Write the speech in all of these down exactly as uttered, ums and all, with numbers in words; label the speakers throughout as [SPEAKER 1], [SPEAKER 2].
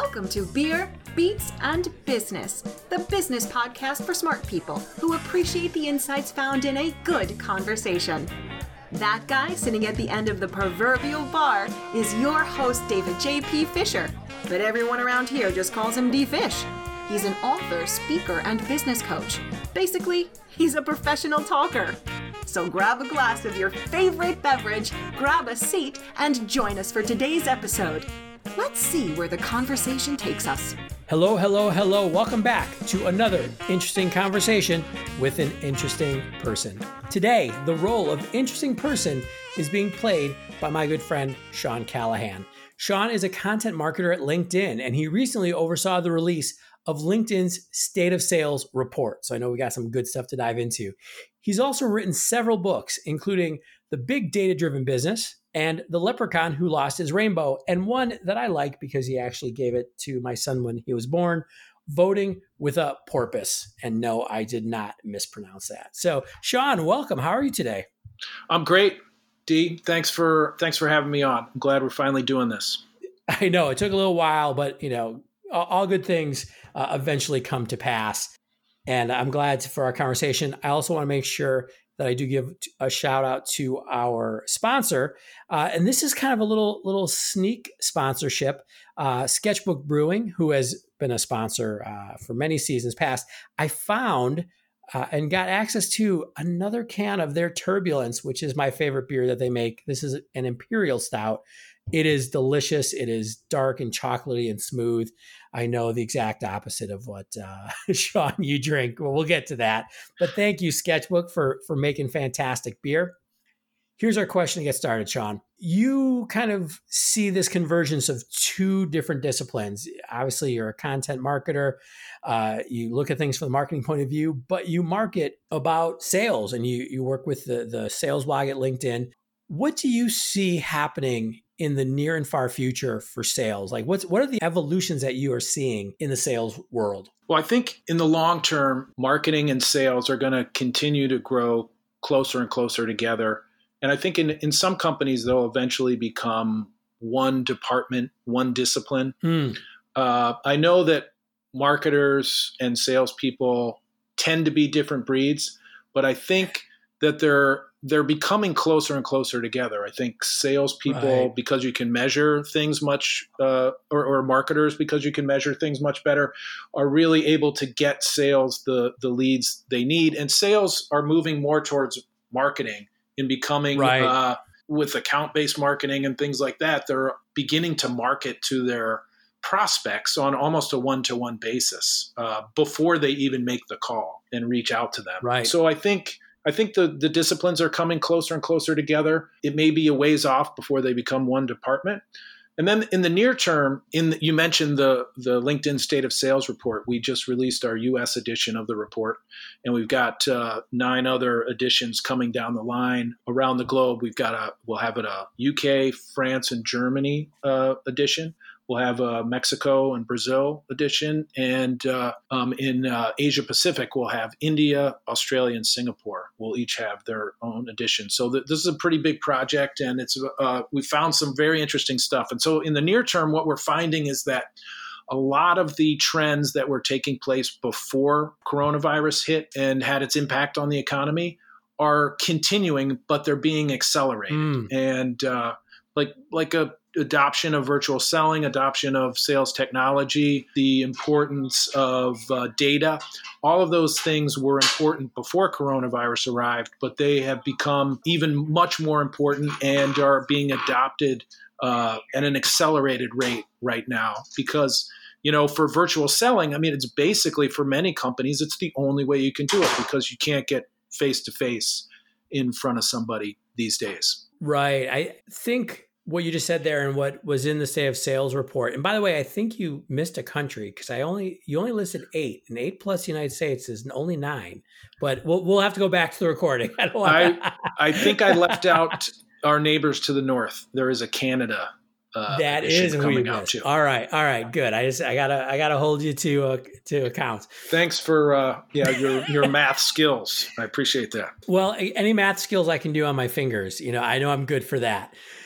[SPEAKER 1] Welcome to Beer, Beats, and Business, the business podcast for smart people who appreciate the insights found in a good conversation. That guy sitting at the end of the proverbial bar is your host, David J P. Fisher, but everyone around here just calls him D-Fish. He's an author, speaker, and business coach. Basically, he's a professional talker. So grab a glass of your favorite beverage, grab a seat, and join us for today's episode. Let's see where the conversation takes us.
[SPEAKER 2] Hello, hello, hello. Welcome back to another interesting conversation with an interesting person. Today, the role of interesting person is being played by my good friend, Sean Callahan. Sean is a content marketer at LinkedIn, and he recently oversaw the release of LinkedIn's State of Sales report. So I know we got some good stuff to dive into. He's also written several books, including The Big Data-Driven Business and The Leprechaun Who Lost His Rainbow, and one that I like because he actually gave it to my son when he was born, Voting with a Porpoise. And no, I did not mispronounce that. So Sean, welcome. How are you today?
[SPEAKER 3] I'm great, D. Thanks for thanks for having me on. I'm glad we're finally doing this.
[SPEAKER 2] I know it took a little while, but you know, all, all good things uh, eventually come to pass. And I'm glad for our conversation. I also want to make sure that I do give a shout out to our sponsor. Uh, and this is kind of a little little sneak sponsorship. Uh, Sketchbook Brewing, who has been a sponsor uh, for many seasons past, I found uh, and got access to another can of their Turbulence, which is my favorite beer that they make. This is an Imperial Stout. It is delicious. It is dark and chocolatey and smooth. I know the exact opposite of what uh, Sean, you drink. Well, we'll get to that. But thank you, Sketchbook, for, for making fantastic beer. Here's our question to get started, Sean. You kind of see this convergence of two different disciplines. Obviously, you're a content marketer. Uh, you look at things from the marketing point of view, but you market about sales and you, you work with the, the sales blog at LinkedIn. What do you see happening in the near and far future for sales? Like what's, what are the evolutions that you are seeing in the sales world?
[SPEAKER 3] Well, I think in the long term, marketing and sales are going to continue to grow closer and closer together. And I think in, in some companies, they'll eventually become one department, one discipline. Mm. Uh, I know that marketers and salespeople tend to be different breeds, but I think that they're they're becoming closer and closer together. I think salespeople, right, because you can measure things much, uh, or, or marketers, because you can measure things much better, are really able to get sales the the leads they need. And sales are moving more towards marketing and becoming, right, uh, with account-based marketing and things like that, they're beginning to market to their prospects on almost a one-to-one basis uh, before they even make the call and reach out to them.
[SPEAKER 2] Right.
[SPEAKER 3] So I think I think the, the disciplines are coming closer and closer together. It may be a ways off before they become one department. And then in the near term, in the, you mentioned the, the LinkedIn State of Sales report. We just released our U S edition of the report, and we've got uh, nine other editions coming down the line around the globe. We've got a we'll have it a U K, France, and Germany uh, edition. We'll have a Mexico and Brazil edition. And uh, um, in uh, Asia Pacific, we'll have India, Australia, and Singapore. We'll each have their own edition. So th- this is a pretty big project, and it's uh, we found some very interesting stuff. And so in the near term, what we're finding is that a lot of the trends that were taking place before coronavirus hit and had its impact on the economy are continuing, but they're being accelerated. Mm. And uh, like like a adoption of virtual selling, adoption of sales technology, the importance of uh, data. All of those things were important before coronavirus arrived, but they have become even much more important and are being adopted uh, at an accelerated rate right now because, you know, for virtual selling, I mean, it's basically for many companies, it's the only way you can do it because you can't get face-to-face in front of somebody these days.
[SPEAKER 2] Right. I think what you just said there and what was in the State of Sales report. And by the way, I think you missed a country because I only you only listed eight, and eight plus the United States is only nine. But we'll we'll have to go back to the recording. I don't want
[SPEAKER 3] I, I think I left out our neighbors to the north. There is a Canada. Uh,
[SPEAKER 2] that is who you missed. Too. All right, all right, good. I just I gotta I gotta hold you to uh, to account.
[SPEAKER 3] Thanks for uh, yeah your your math skills. I appreciate that.
[SPEAKER 2] Well, any math skills I can do on my fingers, you know, I know I'm good for that.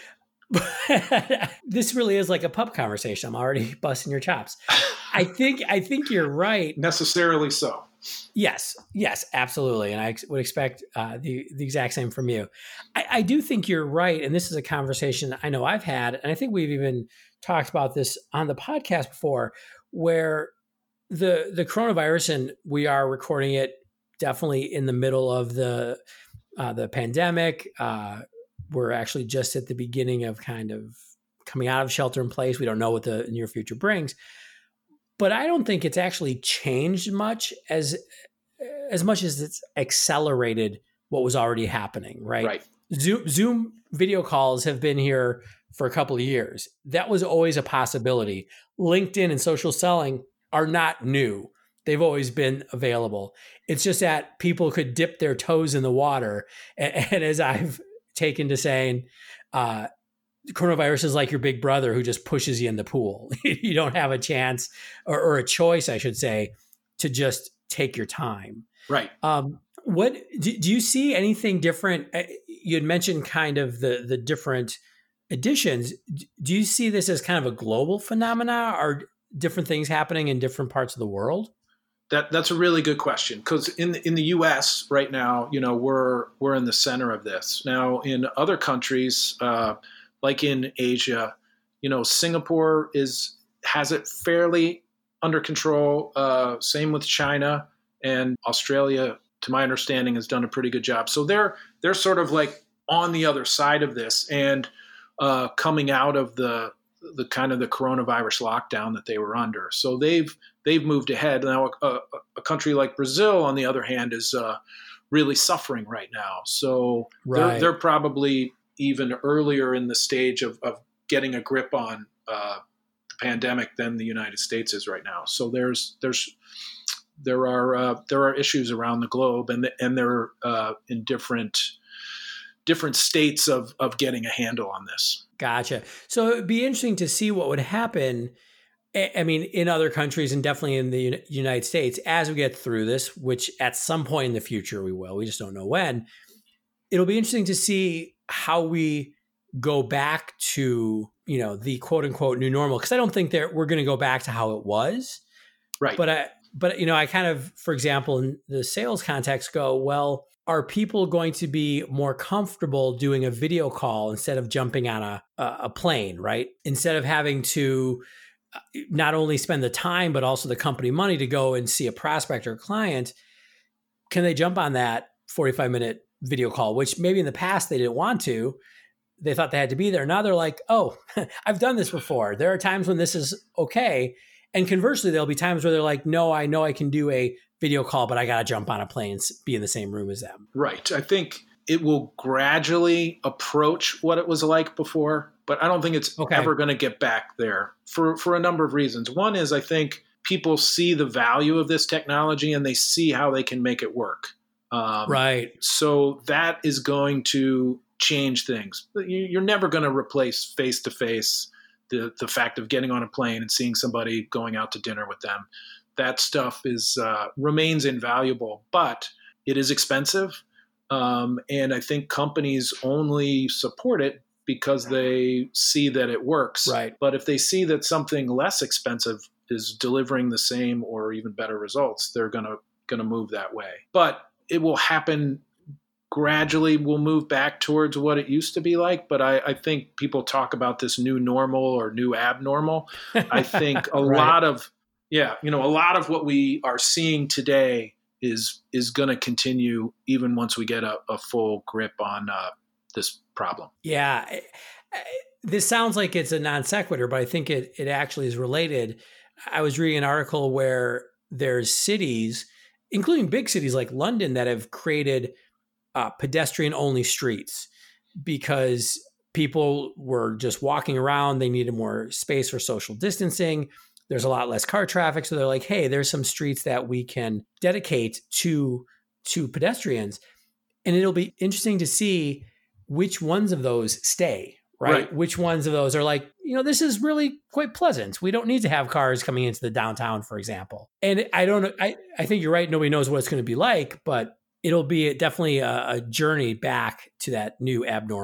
[SPEAKER 2] This really is like a pub conversation. I'm already busting your chops. I think I think you're right.
[SPEAKER 3] Necessarily so.
[SPEAKER 2] Yes, yes, absolutely. And I ex- would expect uh, the, the exact same from you. I, I do think you're right. And this is a conversation I know I've had, and I think we've even talked about this on the podcast before, where the the coronavirus, and we are recording it definitely in the middle of the uh, the pandemic. Uh, we're actually just at the beginning of kind of coming out of shelter in place. We don't know what the near future brings. But I don't think it's actually changed much as as much as it's accelerated what was already happening, right?
[SPEAKER 3] Right.
[SPEAKER 2] Zoom, Zoom video calls have been here for a couple of years. That was always a possibility. LinkedIn and social selling are not new. They've always been available. It's just that people could dip their toes in the water. And, and as I've taken to saying, uh, coronavirus is like your big brother who just pushes you in the pool. You don't have a chance or, or a choice, I should say, to just take your time.
[SPEAKER 3] Right.
[SPEAKER 2] Um, what do, do you see anything different? You had mentioned kind of the the different editions. Do you see this as kind of a global phenomena, or different things happening in different parts of the world?
[SPEAKER 3] That that's a really good question, because in the, in the U S right now, you know, we're we're in the center of this. Now, in other countries, uh, like in Asia, you know, Singapore is has it fairly under control. Uh, same with China, and Australia, to my understanding, has done a pretty good job. So they're they're sort of like on the other side of this, and uh, coming out of the the kind of the coronavirus lockdown that they were under. So they've they've moved ahead. Now, a, a country like Brazil, on the other hand, is uh, really suffering right now. So
[SPEAKER 2] right.
[SPEAKER 3] they're, they're probably even earlier in the stage of, of getting a grip on uh, the pandemic than the United States is right now. So there's there's there are uh, there are issues around the globe, and and they're uh, in different different states of of getting a handle on this.
[SPEAKER 2] Gotcha. So it'd be interesting to see what would happen. I mean, in other countries, and definitely in the United States, as we get through this, which at some point in the future we will. We just don't know when. It'll be interesting to see how we go back to, you know, the quote unquote new normal, because I don't think that we're going to go back to how it was.
[SPEAKER 3] Right.
[SPEAKER 2] But I, but you know, I kind of, for example, in the sales context, go, well, are people going to be more comfortable doing a video call instead of jumping on a a plane, right? Instead of having to not only spend the time, but also the company money to go and see a prospect or client, can they jump on that forty-five minute video call, which maybe in the past they didn't want to. They thought they had to be there. Now they're like, oh, I've done this before. There are times when this is okay. And conversely, there'll be times where they're like, no, I know I can do a video call, but I got to jump on a plane and be in the same room as them.
[SPEAKER 3] Right. I think it will gradually approach what it was like before, but I don't think it's okay. ever going to get back there for, for a number of reasons. One is I think people see the value of this technology and they see how they can make it work. Um,
[SPEAKER 2] right.
[SPEAKER 3] So that is going to change things. You're never going to replace face-to-face the, the fact of getting on a plane and seeing somebody, going out to dinner with them. That stuff is uh, remains invaluable, but it is expensive. Um, and I think companies only support it because they see that it works.
[SPEAKER 2] Right.
[SPEAKER 3] But if they see that something less expensive is delivering the same or even better results, they're going to going to move that way. But it will happen gradually. We'll move back towards what it used to be like. But I, I think people talk about this new normal or new abnormal. I think a
[SPEAKER 2] right.
[SPEAKER 3] lot of, yeah, you know, a lot of what we are seeing today is is going to continue even once we get a, a full grip on uh, this problem.
[SPEAKER 2] Yeah. I, I, this sounds like it's a non sequitur, but I think it it actually is related. I was reading an article where there's cities, including big cities like London, that have created uh, pedestrian-only streets because people were just walking around. They needed more space for social distancing. There's a lot less car traffic. So they're like, hey, there's some streets that we can dedicate to, to pedestrians. And it'll be interesting to see which ones of those stay, right? right? Which ones of those are like, you know, this is really quite pleasant. We don't need to have cars coming into the downtown, for example. And I don't know. I, I think you're right. Nobody knows what it's going to be like, but it'll be definitely a, a journey back to that new abnormal.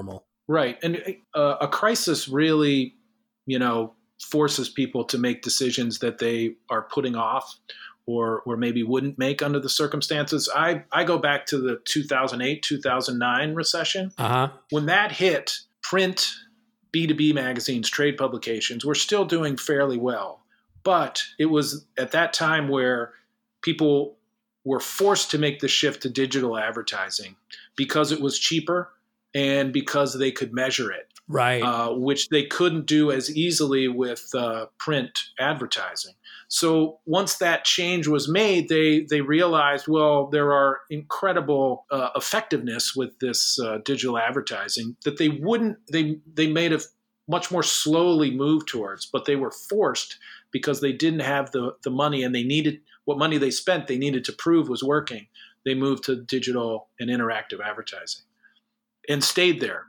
[SPEAKER 3] Right. And uh, a crisis really, you know, forces people to make decisions that they are putting off or or maybe wouldn't make under the circumstances. I, I go back to the two thousand eight, two thousand nine recession.
[SPEAKER 2] Uh-huh.
[SPEAKER 3] When that hit, print, B two B magazines, trade publications were still doing fairly well. But it was at that time where people were forced to make the shift to digital advertising because it was cheaper and because they could measure it.
[SPEAKER 2] Right.
[SPEAKER 3] Uh, which they couldn't do as easily with uh, print advertising. So once that change was made, they they realized, well, there are incredible uh, effectiveness with this uh, digital advertising that they wouldn't, they they made a much more slowly move towards, but they were forced because they didn't have the, the money and they needed, what money they spent, they needed to prove was working. They moved to digital and interactive advertising and stayed there.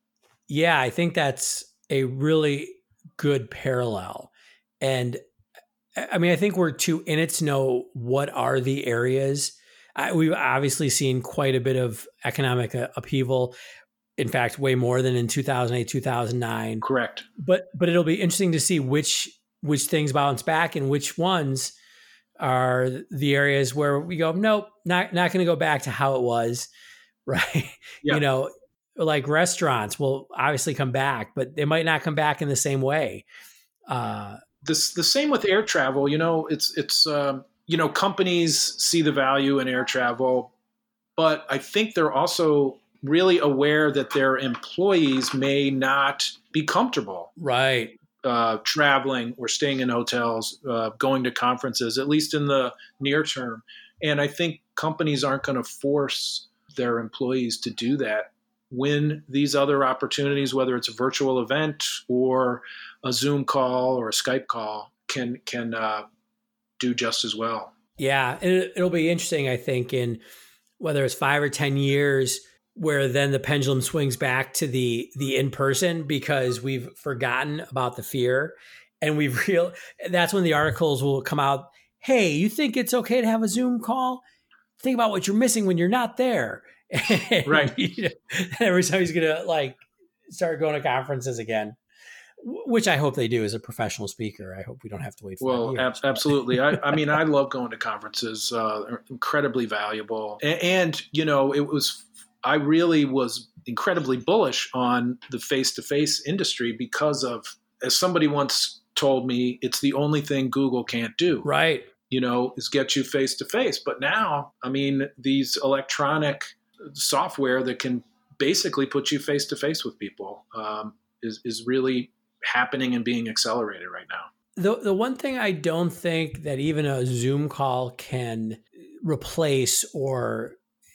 [SPEAKER 2] Yeah, I think that's a really good parallel. And I mean, I think we're too in it to know what are the areas. I, we've obviously seen quite a bit of economic uh, upheaval. In fact, way more than in two thousand eight, two thousand nine.
[SPEAKER 3] Correct.
[SPEAKER 2] But but it'll be interesting to see which which things bounce back and which ones are the areas where we go, nope, not not going to go back to how it was, right?
[SPEAKER 3] Yeah.
[SPEAKER 2] You know, like restaurants will obviously come back, but they might not come back in the same way. Uh,
[SPEAKER 3] this the same with air travel. You know, it's it's um, you know, companies see the value in air travel, but I think they're also really aware that their employees may not be comfortable,
[SPEAKER 2] right?
[SPEAKER 3] Uh, traveling or staying in hotels, uh, going to conferences, at least in the near term. And I think companies aren't going to force their employees to do that when these other opportunities, whether it's a virtual event or a Zoom call or a Skype call, can can uh, do just as well.
[SPEAKER 2] Yeah, and it, it'll be interesting, I think, in whether it's five or ten years, where then the pendulum swings back to the the in person because we've forgotten about the fear, and we've real. That's when the articles will come out. Hey, you think it's okay to have a Zoom call? Think about what you're missing when you're not there. And,
[SPEAKER 3] right.
[SPEAKER 2] You know, every time he's gonna like start going to conferences again, which I hope they do as a professional speaker. I hope we don't have to wait for
[SPEAKER 3] well,
[SPEAKER 2] that.
[SPEAKER 3] Well, ab- absolutely. I, I mean, I love going to conferences. Uh, they're incredibly valuable, and, and you know, it was. I really was incredibly bullish on the face-to-face industry because of, as somebody once told me, it's the only thing Google can't do.
[SPEAKER 2] Right.
[SPEAKER 3] You know, is get you face-to-face. But now, I mean, these electronic software that can basically put you face-to-face with people um, is, is really happening and being accelerated right now.
[SPEAKER 2] The the one thing I don't think that even a Zoom call can replace, or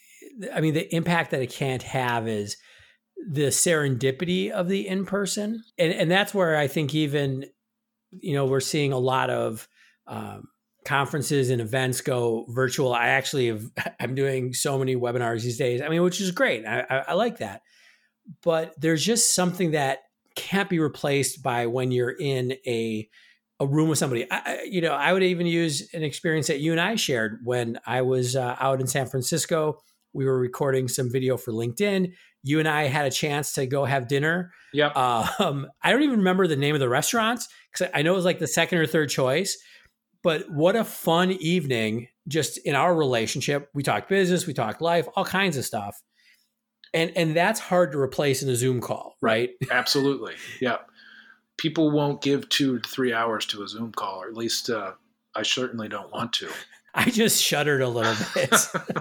[SPEAKER 2] I mean, the impact that it can't have is the serendipity of the in-person. And and that's where I think even, you know, we're seeing a lot of um, conferences and events go virtual. I actually have, I'm doing so many webinars these days. I mean, which is great. I, I, I like that. But there's just something that can't be replaced by when you're in a a room with somebody. I, you know, I would even use an experience that you and I shared when I was uh, out in San Francisco. We were recording some video for LinkedIn. You and I had a chance to go have dinner.
[SPEAKER 3] Yeah.
[SPEAKER 2] Um, I don't even remember the name of the restaurants because I know it was like the second or third choice. But what a fun evening just in our relationship. We talked business, we talked life, all kinds of stuff. And and that's hard to replace in a Zoom call, right?
[SPEAKER 3] Absolutely. Yeah. People won't give two to three hours to a Zoom call, or at least uh, I certainly don't want to.
[SPEAKER 2] I just shuddered a little bit.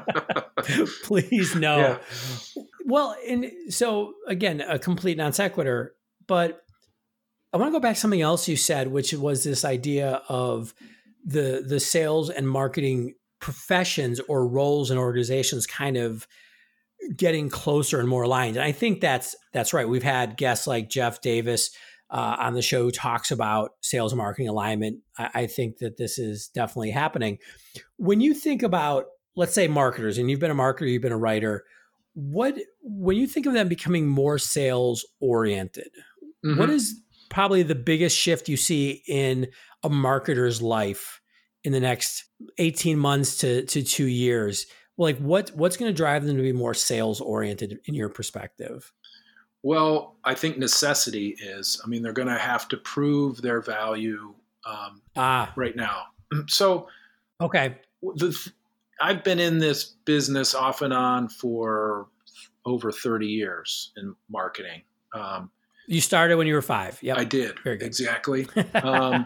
[SPEAKER 2] Please no. Yeah. Well, and so again, a complete non sequitur, but I want to go back to something else you said, which was this idea of the the sales and marketing professions or roles and organizations kind of getting closer and more aligned. And I think that's that's right. We've had guests like Jeff Davis uh, on the show who talks about sales and marketing alignment. I, I think that this is definitely happening. When you think about, let's say, marketers, and you've been a marketer, you've been a writer, what when you think of them becoming more sales oriented, mm-hmm. what is probably the biggest shift you see in a marketer's life in the next eighteen months to, to two years? Like what, what's going to drive them to be more sales oriented in your perspective?
[SPEAKER 3] Well, I think necessity is. I mean, they're going to have to prove their value um,
[SPEAKER 2] Ah,
[SPEAKER 3] right now. So,
[SPEAKER 2] okay.
[SPEAKER 3] the, I've been in this business off and on for over thirty years in marketing. Um,
[SPEAKER 2] You started when you were five. Yep.
[SPEAKER 3] I did.
[SPEAKER 2] Very good.
[SPEAKER 3] Exactly. Um,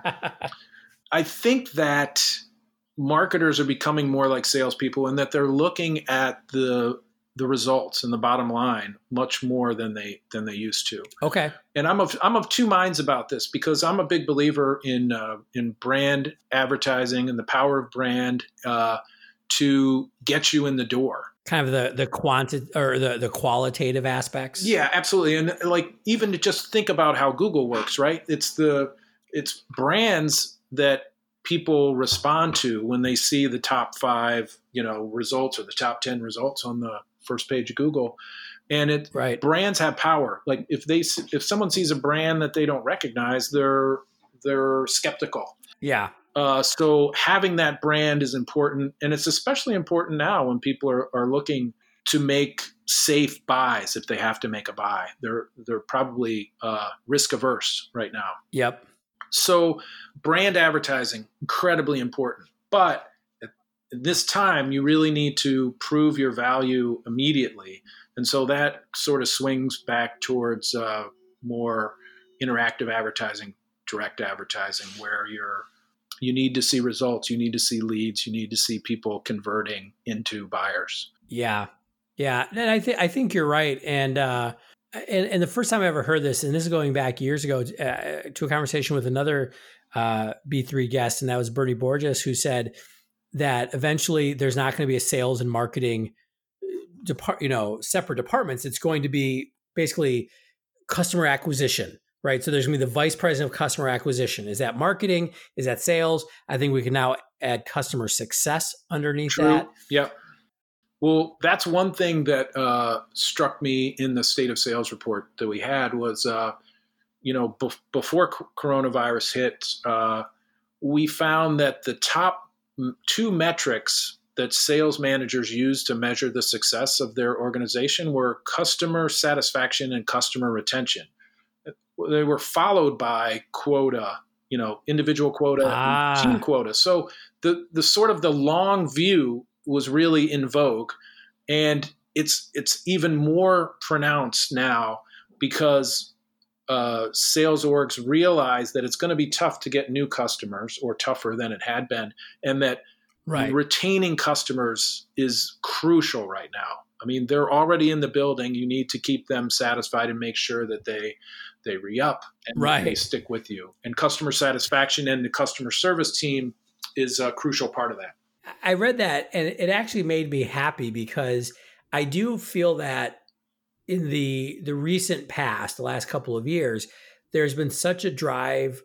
[SPEAKER 3] I think that marketers are becoming more like salespeople in that they're looking at the the results and the bottom line much more than they than they used to.
[SPEAKER 2] Okay.
[SPEAKER 3] And I'm of I'm of two minds about this because I'm a big believer in uh, in brand advertising and the power of brand uh, to get you in the door.
[SPEAKER 2] Kind of the the quanti- or the the qualitative aspects.
[SPEAKER 3] Yeah, absolutely. And like even to just think about how Google works, right? It's the it's brands that people respond to when they see the top five, you know, results or the top ten results on the first page of Google. And it
[SPEAKER 2] Right.
[SPEAKER 3] brands have power. Like if they if someone sees a brand that they don't recognize, they're they're skeptical.
[SPEAKER 2] Yeah.
[SPEAKER 3] Uh, so having that brand is important, and it's especially important now when people are, are looking to make safe buys. If they have to make a buy, they're they're probably uh, risk averse right now.
[SPEAKER 2] Yep.
[SPEAKER 3] So brand advertising, incredibly important. But at this time, you really need to prove your value immediately. And so that sort of swings back towards uh, more interactive advertising, direct advertising, where you're you need to see results, you need to see leads, you need to see people converting into buyers.
[SPEAKER 2] Yeah. Yeah. And I think I think you're right. And uh And, and the first time I ever heard this, and this is going back years ago uh, to a conversation with another uh, B three guest, and that was Bernie Borges, who said that eventually there's not going to be a sales and marketing depart, you know, separate departments. It's going to be basically customer acquisition, right? So there's going to be the vice president of customer acquisition. Is that marketing? Is that sales? I think we can now add customer success underneath
[SPEAKER 3] True.
[SPEAKER 2] that.
[SPEAKER 3] Yep. Well, that's one thing that uh, struck me in the state of sales report that we had was, uh, you know, be- before c- coronavirus hit, uh, we found that the top m- two metrics that sales managers use to measure the success of their organization were customer satisfaction and customer retention. They were followed by quota, you know, individual quota,
[SPEAKER 2] Ah.
[SPEAKER 3] and team quota. So the the sort of the long view was really in vogue, and it's it's even more pronounced now because uh, sales orgs realize that it's going to be tough to get new customers, or tougher than it had been, and that
[SPEAKER 2] Right.
[SPEAKER 3] retaining customers is crucial right now. I mean, they're already in the building. You need to keep them satisfied and make sure that they they re-up and
[SPEAKER 2] Right.
[SPEAKER 3] they stick with you. And customer satisfaction and the customer service team is a crucial part of that.
[SPEAKER 2] I read that and it actually made me happy because I do feel that in the the recent past, the last couple of years, there's been such a drive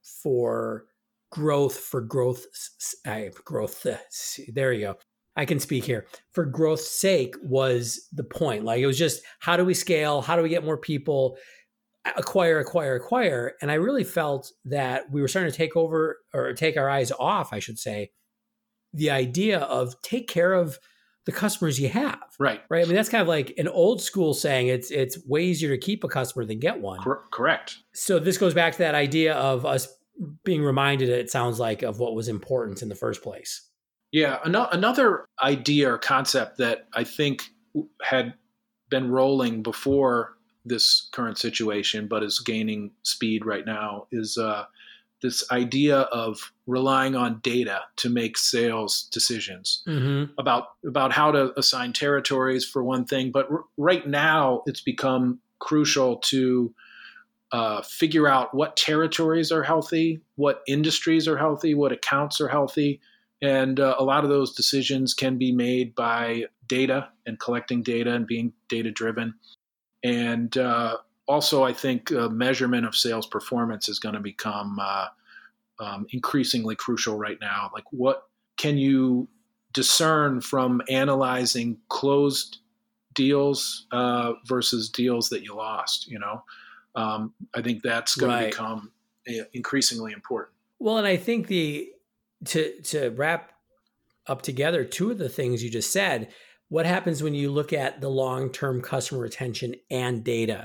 [SPEAKER 2] for growth for growth. I growth. There you go. I can speak here. For growth's sake was the point. Like it was just how do we scale? How do we get more people? Acquire, acquire, acquire. And I really felt that we were starting to take over or take our eyes off, I should say, the idea of take care of the customers you have.
[SPEAKER 3] Right.
[SPEAKER 2] Right. I mean, that's kind of like an old school saying it's it's way easier to keep a customer than get one.
[SPEAKER 3] Cor- correct.
[SPEAKER 2] So this goes back to that idea of us being reminded, it sounds like, of what was important in the first place.
[SPEAKER 3] Yeah. An- another idea or concept that I think had been rolling before this current situation, but is gaining speed right now, is uh, this idea of relying on data to make sales decisions
[SPEAKER 2] Mm-hmm.
[SPEAKER 3] about about how to assign territories for one thing. But r- right now, it's become crucial to uh, figure out what territories are healthy, what industries are healthy, what accounts are healthy. And uh, a lot of those decisions can be made by data and collecting data and being data driven. And uh, also, I think uh, measurement of sales performance is going to become uh, um, increasingly crucial right now. Like, what can you discern from analyzing closed deals uh, versus deals that you lost? You know, um, I think that's going
[SPEAKER 2] Right.
[SPEAKER 3] to become uh, increasingly important.
[SPEAKER 2] Well, and I think the to to wrap up together two of the things you just said, what happens when you look at the long-term customer retention and data?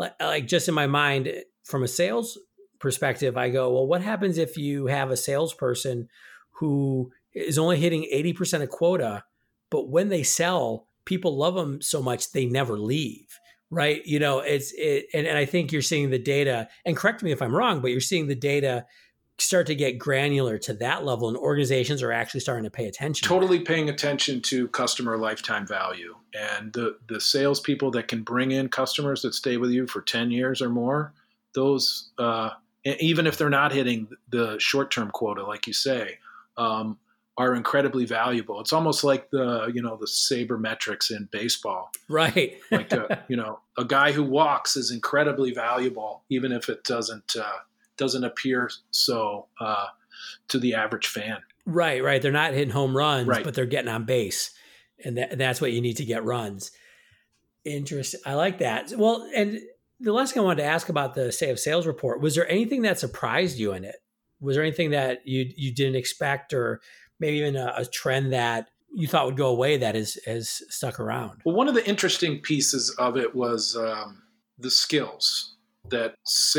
[SPEAKER 2] like, like just in my mind, from a sales perspective, I go, well, what happens if you have a salesperson who is only hitting eighty percent of quota, but when they sell, people love them so much they never leave, right? You know, it's it, and, and I think you're seeing the data, and correct me if I'm wrong, but you're seeing the data start to get granular to that level, and organizations are actually starting to pay attention.
[SPEAKER 3] Totally paying attention to customer lifetime value, and the the salespeople that can bring in customers that stay with you for ten years or more. Those, uh, even if they're not hitting the short term quota, like you say, um, are incredibly valuable. It's almost like the you know the sabermetrics in baseball,
[SPEAKER 2] right?
[SPEAKER 3] Like a, you know a guy who walks is incredibly valuable, even if it doesn't. Uh, doesn't appear so uh, to the average fan.
[SPEAKER 2] Right, right. They're not hitting home runs,
[SPEAKER 3] right.
[SPEAKER 2] but they're getting on base. And that, that's what you need to get runs. Interesting. I like that. Well, and the last thing I wanted to ask about the State of Sales report, was there anything that surprised you in it? Was there anything that you you didn't expect, or maybe even a, a trend that you thought would go away that is has stuck around?
[SPEAKER 3] Well, one of the interesting pieces of it was um, the skills that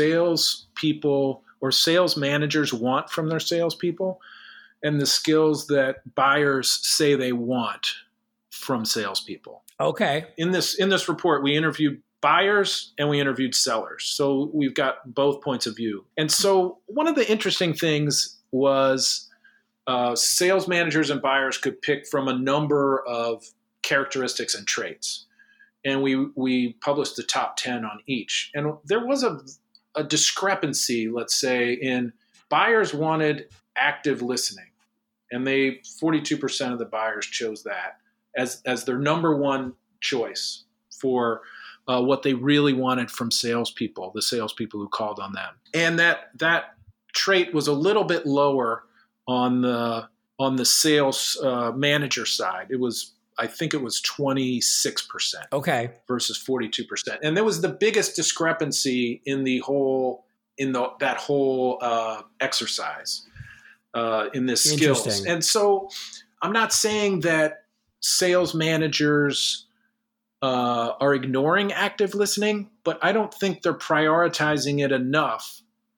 [SPEAKER 3] salespeople or sales managers want from their salespeople, and the skills that buyers say they want from salespeople.
[SPEAKER 2] Okay.
[SPEAKER 3] In this in this report, we interviewed buyers and we interviewed sellers, so we've got both points of view. And so, one of the interesting things was uh, sales managers and buyers could pick from a number of characteristics and traits. And we we published the top ten on each. And there was a, a discrepancy, let's say, in buyers wanted active listening. And they forty-two percent of the buyers chose that as, as their number one choice for uh, what they really wanted from salespeople, the salespeople who called on them. And that that trait was a little bit lower on the on the sales uh, manager side. It was I think it was twenty-six percent.
[SPEAKER 2] Okay.
[SPEAKER 3] Versus forty-two percent. And there was the biggest discrepancy in the whole, in the, that whole uh, exercise uh, in this skills. And so I'm not saying that sales managers uh, are ignoring active listening, but I don't think they're prioritizing it enough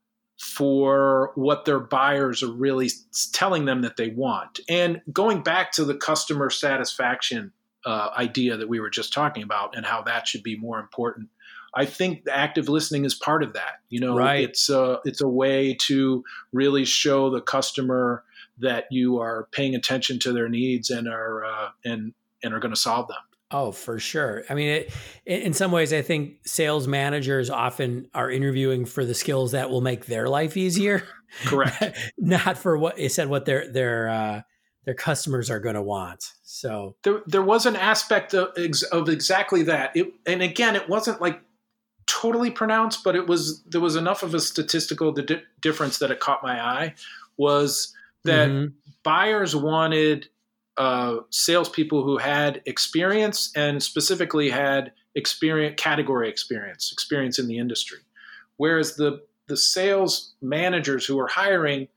[SPEAKER 3] for what their buyers are really telling them that they want. And going back to the customer satisfaction uh, idea that we were just talking about and how that should be more important, I think the active listening is part of that. You know,
[SPEAKER 2] right.
[SPEAKER 3] it's a, it's a way to really show the customer that you are paying attention to their needs and are uh, and and are going to solve them.
[SPEAKER 2] Oh, for sure. I mean, it, in some ways, I think sales managers often are interviewing for the skills that will make their life easier.
[SPEAKER 3] Correct.
[SPEAKER 2] Not for what you said, what their their uh, their customers are going to want. So
[SPEAKER 3] there, there was an aspect of, of exactly that. It, and again, it wasn't like totally pronounced, but it was there was enough of a statistical di- difference that it caught my eye. Was that mm-hmm. buyers wanted Uh, salespeople who had experience and specifically had experience, category experience, experience in the industry. Whereas the the sales managers who were hiring,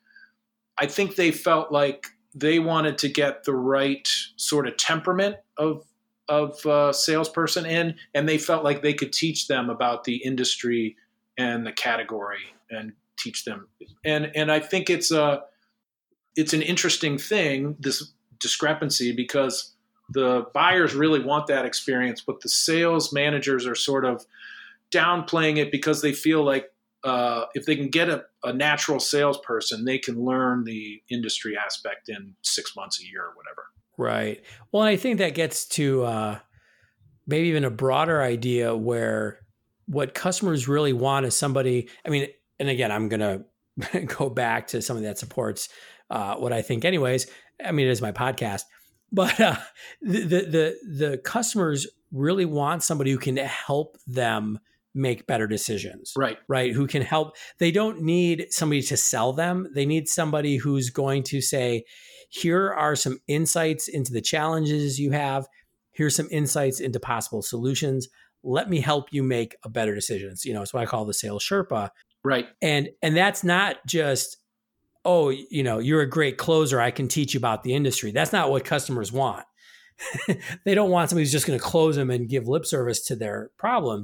[SPEAKER 3] I think they felt like they wanted to get the right sort of temperament of of uh, salesperson in, and they felt like they could teach them about the industry and the category and teach them. And and I think it's a it's an interesting thing, this discrepancy, because the buyers really want that experience, but the sales managers are sort of downplaying it because they feel like uh, if they can get a, a natural salesperson, they can learn the industry aspect in six months, a year, or whatever.
[SPEAKER 2] Right. Well, I think that gets to uh, maybe even a broader idea where what customers really want is somebody, I mean, and again, I'm going to go back to something that supports uh, what I think anyways. I mean, it is my podcast, but uh, the, the the the customers really want somebody who can help them make better decisions.
[SPEAKER 3] Right.
[SPEAKER 2] Right. Who can help. They don't need somebody to sell them. They need somebody who's going to say, here are some insights into the challenges you have. Here's some insights into possible solutions. Let me help you make a better decision. It's, you know, it's what I call the sales Sherpa.
[SPEAKER 3] Right.
[SPEAKER 2] And and that's not just, oh, you know, you're a great closer, I can teach you about the industry. That's not what customers want. They don't want somebody who's just going to close them and give lip service to their problems.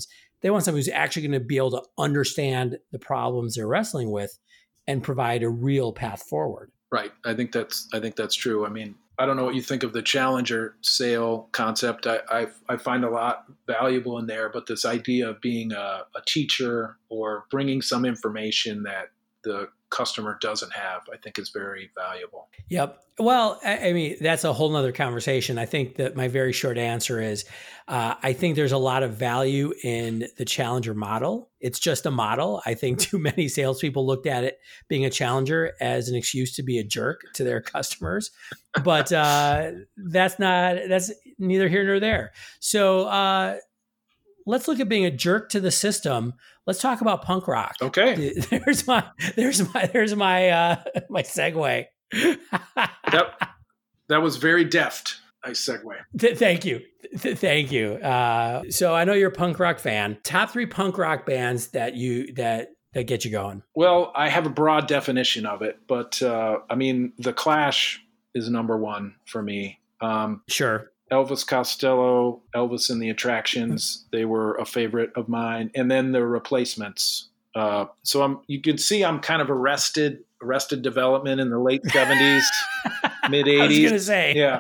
[SPEAKER 2] They want someone who's actually going to be able to understand the problems they're wrestling with and provide a real path forward.
[SPEAKER 3] Right. I think that's I think that's true. I mean, I don't know what you think of the challenger sale concept. I I, I find a lot valuable in there, but this idea of being a, a teacher or bringing some information that the customer doesn't have, I think is very valuable.
[SPEAKER 2] Yep. Well, I, I mean, that's a whole nother conversation. I think that my very short answer is uh, I think there's a lot of value in the challenger model. It's just a model. I think too many salespeople looked at it being a challenger as an excuse to be a jerk to their customers. But uh, that's not, that's neither here nor there. So uh, let's look at being a jerk to the system. Let's talk about punk rock.
[SPEAKER 3] Okay.
[SPEAKER 2] There's my, there's my, there's my, uh, my segue.
[SPEAKER 3] that, that was very deft. Nice segue.
[SPEAKER 2] Th- thank you. Th- thank you. Uh, so I know you're a punk rock fan. Top three punk rock bands that you, that, that get you going.
[SPEAKER 3] Well, I have a broad definition of it, but uh, I mean, The Clash is number one for me. Um,
[SPEAKER 2] sure.
[SPEAKER 3] Elvis Costello, Elvis and the Attractions, they were a favorite of mine. And then the Replacements. Uh, so I'm, you can see I'm kind of arrested, arrested development in the late seventies, mid eighties. I was
[SPEAKER 2] going to say.
[SPEAKER 3] Yeah.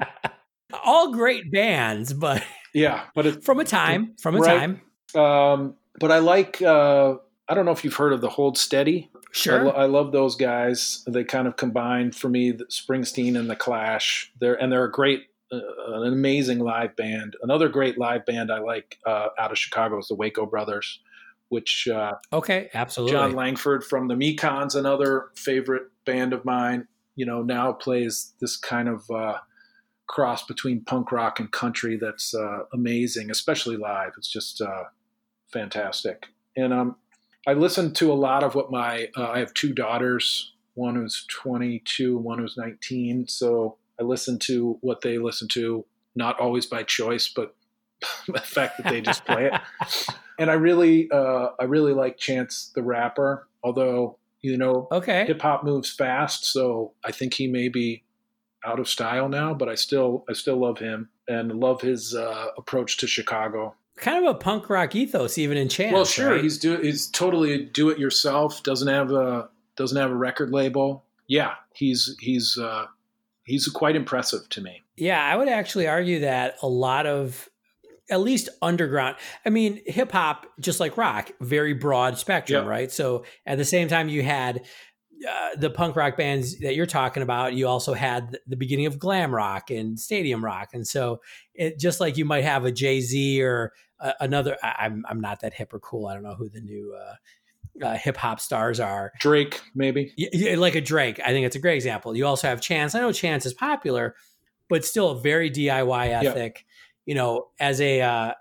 [SPEAKER 2] All great bands, but
[SPEAKER 3] yeah, but it,
[SPEAKER 2] from a time, from a
[SPEAKER 3] right.
[SPEAKER 2] time.
[SPEAKER 3] Um, but I like, uh, I don't know if you've heard of the Hold Steady.
[SPEAKER 2] Sure.
[SPEAKER 3] I, lo- I love those guys. They kind of combine for me the Springsteen and the Clash. They're, and they're a great, uh, an amazing live band. Another great live band I like uh, out of Chicago is the Waco Brothers, which uh,
[SPEAKER 2] okay, absolutely.
[SPEAKER 3] John Langford from the Mekons, another favorite band of mine, you know, now plays this kind of uh, cross between punk rock and country that's uh, amazing, especially live. It's just uh, fantastic. And um, I listen to a lot of what my uh, I have two daughters, one who's twenty-two, one who's nineteen, so I listen to what they listen to, not always by choice, but the fact that they just play it. And I really, uh, I really like Chance the Rapper, although, you know,
[SPEAKER 2] okay.
[SPEAKER 3] hip hop moves fast. So I think he may be out of style now, but I still, I still love him and love his uh, approach to Chicago.
[SPEAKER 2] Kind of a punk rock ethos, even in Chance.
[SPEAKER 3] Well, sure.
[SPEAKER 2] Right?
[SPEAKER 3] He's do, he's totally do it yourself. Doesn't have a, doesn't have a record label. Yeah. He's, he's, uh, he's quite impressive to me.
[SPEAKER 2] Yeah. I would actually argue that a lot of, at least underground. I mean, hip hop, just like rock, very broad spectrum,
[SPEAKER 3] yep.
[SPEAKER 2] right? So at the same time, you had uh, the punk rock bands that you're talking about. You also had the beginning of glam rock and stadium rock, and so it just like you might have a Jay-Z or uh, another. I, I'm I'm not that hip or cool. I don't know who the new uh, uh, hip hop stars are.
[SPEAKER 3] Drake, maybe.
[SPEAKER 2] Yeah, yeah, like a Drake. I think it's a great example. You also have Chance. I know Chance is popular, but still a very D I Y ethic. Yep. You know, as a, uh,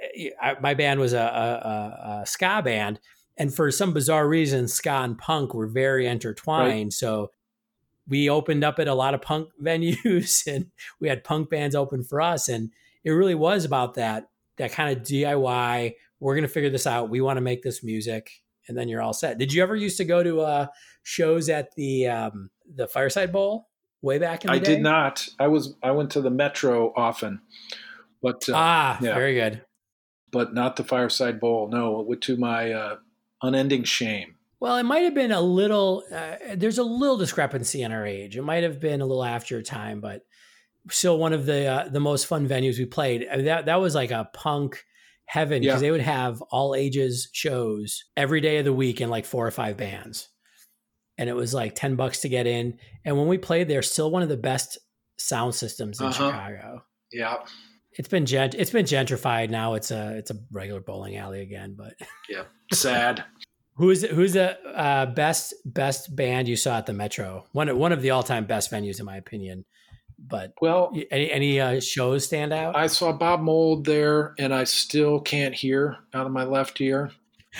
[SPEAKER 2] I, my band was a, a, a ska band, and for some bizarre reason, ska and punk were very intertwined. Right. So we opened up at a lot of punk venues, and we had punk bands open for us. And it really was about that, that kind of D I Y. We're going to figure this out. We want to make this music, and then you're all set. Did you ever used to go to uh, shows at the um, the Fireside Bowl way back in the
[SPEAKER 3] I
[SPEAKER 2] day?
[SPEAKER 3] did not. I was. I went to the Metro often. But uh,
[SPEAKER 2] ah,
[SPEAKER 3] yeah.
[SPEAKER 2] very good.
[SPEAKER 3] But not the Fireside Bowl. No, to my uh, unending shame.
[SPEAKER 2] Well, it might have been a little. Uh, there's a little discrepancy in our age. It might have been a little after your time, but still one of the uh, the most fun venues we played. I mean, that that was like a punk heaven because yeah. they would have all ages shows every day of the week and like four or five bands, and it was like ten bucks to get in. And when we played there, still one of the best sound systems in uh-huh. Chicago.
[SPEAKER 3] Yeah.
[SPEAKER 2] It's been gent- it's been gentrified now. It's a it's a regular bowling alley again. But
[SPEAKER 3] yeah, sad.
[SPEAKER 2] who's who's the uh, best best band you saw at the Metro? One one of the all time best venues in my opinion. But
[SPEAKER 3] well,
[SPEAKER 2] any any uh, shows stand out?
[SPEAKER 3] I saw Bob Mould there, and I still can't hear out of my left ear.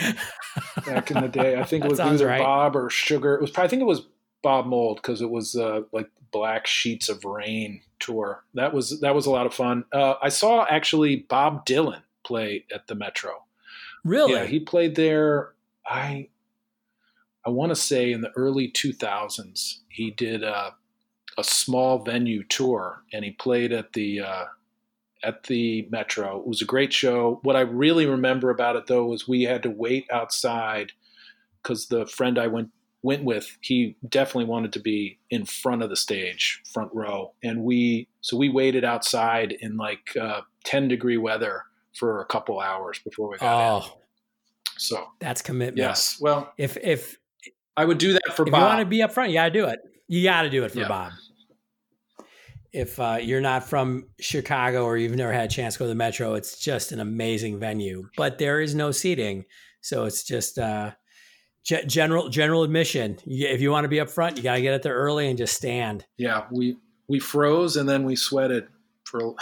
[SPEAKER 3] Back in the day, I think it was either
[SPEAKER 2] right.
[SPEAKER 3] Bob or Sugar. It was probably, I think it was Bob Mould because it was uh, like Black Sheets of Rain tour. That was that was a lot of fun. Uh, I saw actually Bob Dylan play at the Metro.
[SPEAKER 2] Really?
[SPEAKER 3] Yeah, he played there. I I want to say in the early two thousands. He did a, a small venue tour, and he played at the uh, at the Metro. It was a great show. What I really remember about it, though, was we had to wait outside because the friend I went went with, he definitely wanted to be in front of the stage, front row. And we, so we waited outside in like uh, ten degree weather for a couple hours before we got
[SPEAKER 2] oh,
[SPEAKER 3] in. So
[SPEAKER 2] that's commitment.
[SPEAKER 3] Yes. Well,
[SPEAKER 2] if, if
[SPEAKER 3] I would do that for
[SPEAKER 2] if
[SPEAKER 3] Bob.
[SPEAKER 2] you want to be up front, you got to do it. You got to do it for
[SPEAKER 3] Yeah.
[SPEAKER 2] Bob. If uh, you're not from Chicago or you've never had a chance to go to the Metro, it's just an amazing venue, but there is no seating. So it's just, uh, G- general general admission. You, if you want to be up front, you got to get it there early and just stand.
[SPEAKER 3] Yeah, we we froze and then we sweated for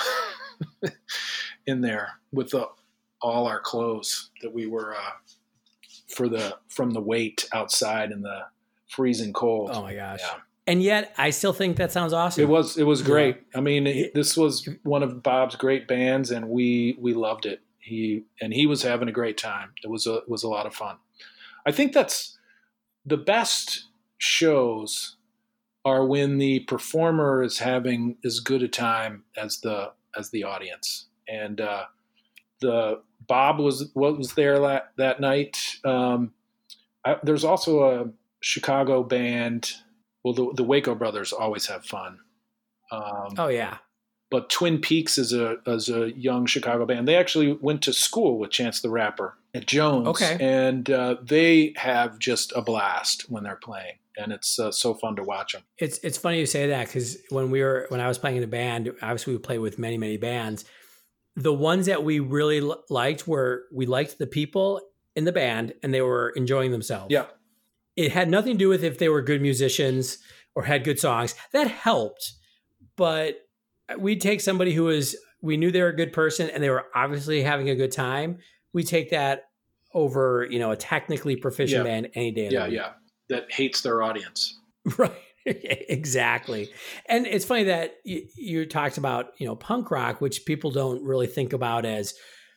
[SPEAKER 3] in there with the, all our clothes that we were uh, for the from the wait outside in the freezing cold.
[SPEAKER 2] Oh my gosh!
[SPEAKER 3] Yeah.
[SPEAKER 2] And yet, I still think that sounds awesome.
[SPEAKER 3] It was it was great.
[SPEAKER 2] Yeah.
[SPEAKER 3] I mean, it, this was one of Bob's great bands, and we we loved it. He and he was having a great time. It was a it was a lot of fun. I think that's the best shows are when the performer is having as good a time as the as the audience. And uh, the Bob was was there that that night. Um, I, there's also a Chicago band. Well, the, the Waco Brothers always have fun. Um,
[SPEAKER 2] oh yeah.
[SPEAKER 3] But Twin Peaks is a is a young Chicago band. They actually went to school with Chance the Rapper at Jones,
[SPEAKER 2] okay.
[SPEAKER 3] and uh, they have just a blast when they're playing, and it's uh, so fun to watch them.
[SPEAKER 2] It's it's funny you say that because when we were when I was playing in a band, obviously we played with many many bands. The ones that we really l- liked were we liked the people in the band and they were enjoying themselves.
[SPEAKER 3] Yeah,
[SPEAKER 2] it had nothing to do with if they were good musicians or had good songs. That helped, but we'd take somebody who was we knew they were a good person and they were obviously having a good time. We take that over, you know, a technically proficient
[SPEAKER 3] yeah.
[SPEAKER 2] band any day of
[SPEAKER 3] yeah,
[SPEAKER 2] the week.
[SPEAKER 3] yeah, that hates their audience.
[SPEAKER 2] Right. Exactly. And it's funny that you, you talked about, you know, punk rock, which people don't really think about as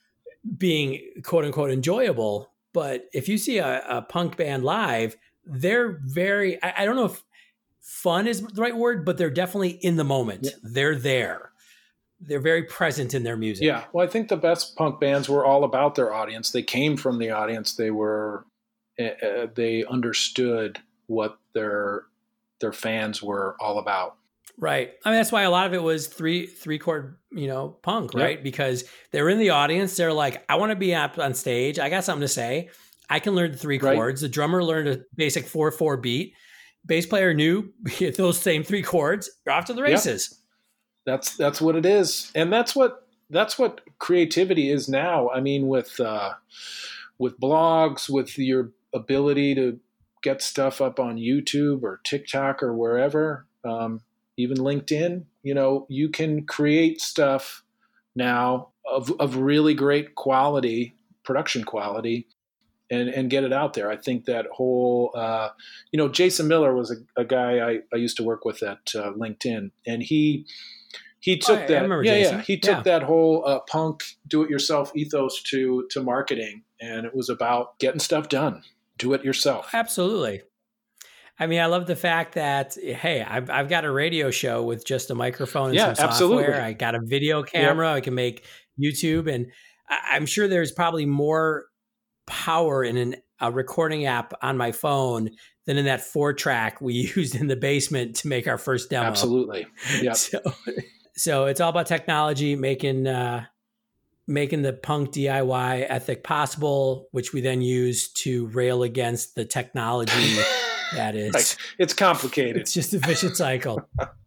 [SPEAKER 2] being quote unquote enjoyable. But if you see a, a punk band live, they're very, I, I don't know if fun is the right word, but they're definitely in the moment.
[SPEAKER 3] Yeah.
[SPEAKER 2] They're there. They're very present in their music.
[SPEAKER 3] Yeah. Well, I think the best punk bands were all about their audience. They came from the audience. They were, uh, they understood what their, their fans were all about.
[SPEAKER 2] Right. I mean, that's why a lot of it was three, three chord, you know, punk, right? Yep. Because they're in the audience. They're like, I want to be up on stage. I got something to say. I can learn the three
[SPEAKER 3] right.
[SPEAKER 2] chords. The drummer learned a basic four, four beat. Bass player knew those same three chords. You're off to the races.
[SPEAKER 3] Yep. That's that's what it is, and that's what that's what creativity is now. I mean, with uh, with blogs, with your ability to get stuff up on YouTube or TikTok or wherever, um, even LinkedIn. You know, you can create stuff now of of really great quality, production quality, and and get it out there. I think that whole, uh, you know, Jason Miller was a, a guy I, I used to work with at uh, LinkedIn, and he. He took
[SPEAKER 2] oh,
[SPEAKER 3] that, yeah,
[SPEAKER 2] Jason.
[SPEAKER 3] yeah. He took
[SPEAKER 2] yeah.
[SPEAKER 3] that whole uh, punk do-it-yourself ethos to to marketing, and it was about getting stuff done. Do it yourself.
[SPEAKER 2] Absolutely. I mean, I love the fact that hey, I've I've got a radio show with just a microphone and
[SPEAKER 3] yeah,
[SPEAKER 2] some
[SPEAKER 3] absolutely.
[SPEAKER 2] software. I got a video camera.
[SPEAKER 3] Yep.
[SPEAKER 2] I can make YouTube, and I, I'm sure there's probably more power in an, a recording app on my phone than in that four track we used in the basement to make our first demo.
[SPEAKER 3] Absolutely. Yeah.
[SPEAKER 2] So, So it's all about technology, making uh, making the punk D I Y ethic possible, which we then use to rail against the technology that is.
[SPEAKER 3] Right. It's complicated.
[SPEAKER 2] It's just a vicious cycle.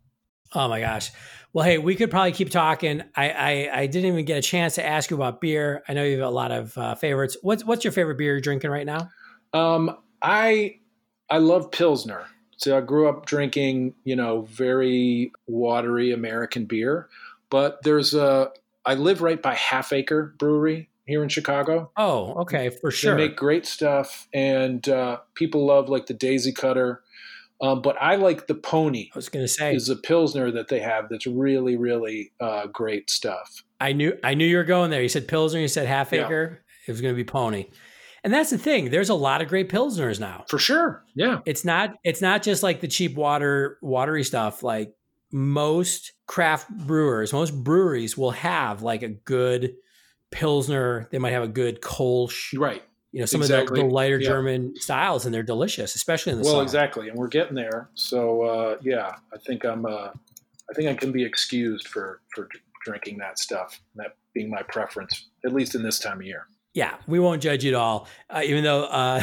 [SPEAKER 2] Oh my gosh. Well, hey, we could probably keep talking. I, I I didn't even get a chance to ask you about beer. I know you have a lot of uh, favorites. What's what's your favorite beer you're drinking right now?
[SPEAKER 3] Um, I I love Pilsner. So I grew up drinking, you know, very watery American beer, but there's a, I live right by Half Acre Brewery here in Chicago.
[SPEAKER 2] Oh, okay, for sure.
[SPEAKER 3] They make great stuff, and uh, people love like the Daisy Cutter. Um, but I like the Pony.
[SPEAKER 2] I was going to say
[SPEAKER 3] is a Pilsner that they have that's really, really uh, great stuff.
[SPEAKER 2] I knew I knew you were going there. You said Pilsner, you said Half Acre. Yeah. It was going to be Pony. And that's the thing. There's a lot of great Pilsners now.
[SPEAKER 3] For sure. Yeah.
[SPEAKER 2] It's not it's not just like the cheap water, watery stuff like most craft brewers, most breweries will have like a good Pilsner. They might have a good Kolsch.
[SPEAKER 3] Right.
[SPEAKER 2] You know, some
[SPEAKER 3] exactly.
[SPEAKER 2] of the, the lighter
[SPEAKER 3] yeah.
[SPEAKER 2] German styles, and they're delicious, especially in the
[SPEAKER 3] well,
[SPEAKER 2] summer.
[SPEAKER 3] Well, exactly. And we're getting there. So, uh, yeah, I think I'm, uh, I think I can be excused for, for drinking that stuff, that being my preference, at least in this time of year.
[SPEAKER 2] Yeah, we won't judge you at all, uh, even though uh,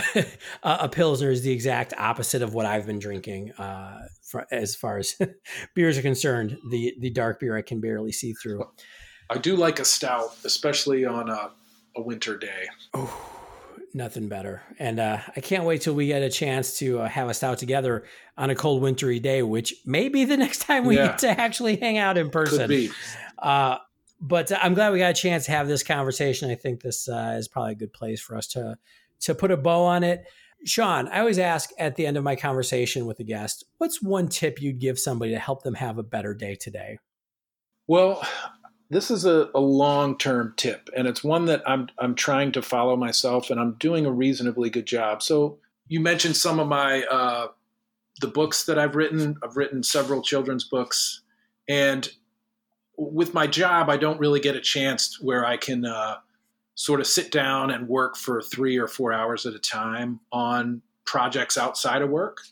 [SPEAKER 2] a Pilsner is the exact opposite of what I've been drinking uh, for, as far as beers are concerned. The the dark beer I can barely see through.
[SPEAKER 3] I do like a stout, especially on a, a winter day.
[SPEAKER 2] Oh, nothing better. And uh, I can't wait till we get a chance to uh, have a stout together on a cold wintry day, which may be the next time we
[SPEAKER 3] yeah.
[SPEAKER 2] get to actually hang out in person.
[SPEAKER 3] Could be.
[SPEAKER 2] Uh, But I'm glad we got a chance to have this conversation. I think this uh, is probably a good place for us to to put a bow on it. Sean, I always ask at the end of my conversation with a guest, what's one tip you'd give somebody to help them have a better day today?
[SPEAKER 3] Well, this is a, a long-term tip, and it's one that I'm I'm trying to follow myself, and I'm doing a reasonably good job. So you mentioned some of my uh, the books that I've written. I've written several children's books, and with my job, I don't really get a chance where I can uh, sort of sit down and work for three or four hours at a time on projects outside of work,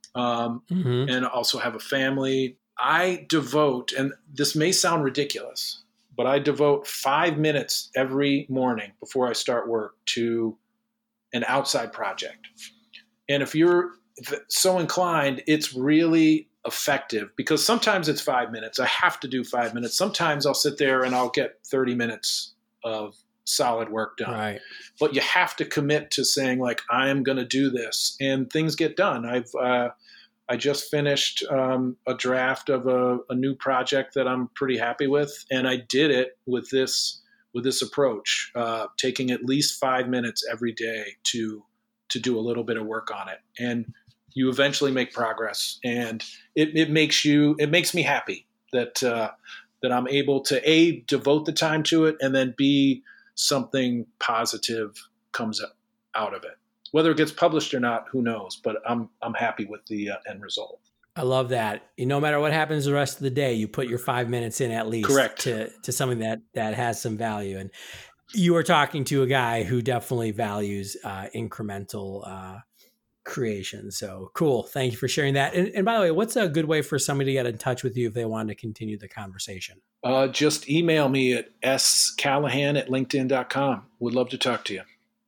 [SPEAKER 3] um, mm-hmm. and also have a family. I devote, and this may sound ridiculous, but I devote five minutes every morning before I start work to an outside project. And if you're so inclined, it's really effective, because sometimes it's five minutes. I have to do five minutes. Sometimes I'll sit there and I'll get thirty minutes of solid work done.
[SPEAKER 2] Right.
[SPEAKER 3] But you have to commit to saying, like, I am going to do this, and things get done. I've uh, I just finished um, a draft of a, a new project that I'm pretty happy with, and I did it with this with this approach, uh, taking at least five minutes every day to to do a little bit of work on it. And you eventually make progress, and it, it makes you, it makes me happy that, uh, that I'm able to A, devote the time to it, and then B, something positive comes out of it. Whether it gets published or not, who knows, but I'm, I'm happy with the uh, end result.
[SPEAKER 2] I love that. You, no matter what happens the rest of the day, you put your five minutes in at least.
[SPEAKER 3] Correct.
[SPEAKER 2] to, to something that, that has some value. And you are talking to a guy who definitely values uh, incremental uh creation. So cool. Thank you for sharing that. And, and by the way, what's a good way for somebody to get in touch with you if they wanted to continue the conversation?
[SPEAKER 3] Uh, just email me at s callahan at linkedin dot com. Would love to talk to you.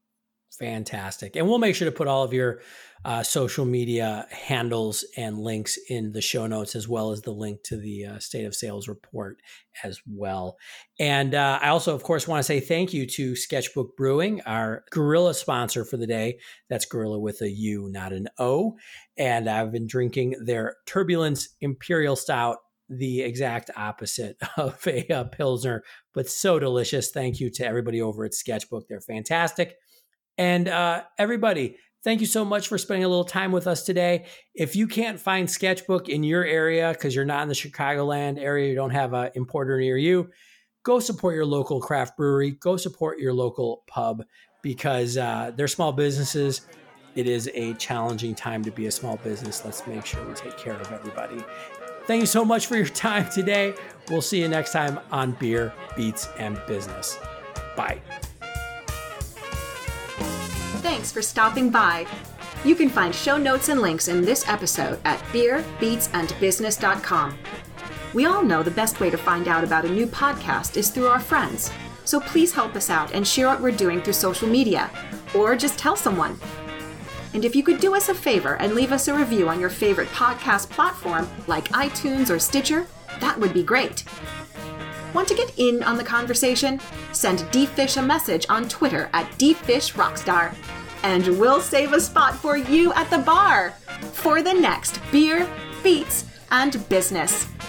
[SPEAKER 2] Fantastic. And we'll make sure to put all of your uh, social media handles and links in the show notes, as well as the link to the uh, State of Sales report as well. And uh, I also, of course, want to say thank you to Sketchbook Brewing, our Gorilla sponsor for the day. That's Gorilla with a U, not an O. And I've been drinking their Turbulence Imperial Stout, the exact opposite of a, a Pilsner, but so delicious. Thank you to everybody over at Sketchbook. They're fantastic. And uh, everybody, thank you so much for spending a little time with us today. If you can't find Sketchbook in your area because you're not in the Chicagoland area, you don't have an importer near you, go support your local craft brewery. Go support your local pub, because uh, they're small businesses. It is a challenging time to be a small business. Let's make sure we take care of everybody. Thank you so much for your time today. We'll see you next time on Beer, Beats, and Business. Bye.
[SPEAKER 1] Thanks for stopping by. You can find show notes and links in this episode at beer beats and business dot com. We all know the best way to find out about a new podcast is through our friends. So please help us out and share what we're doing through social media, or just tell someone. And if you could do us a favor and leave us a review on your favorite podcast platform like iTunes or Stitcher, that would be great. Want to get in on the conversation? Send D-Fish a message on Twitter at D Fish Rockstar, and we'll save a spot for you at the bar for the next Beer, Beats, and Business.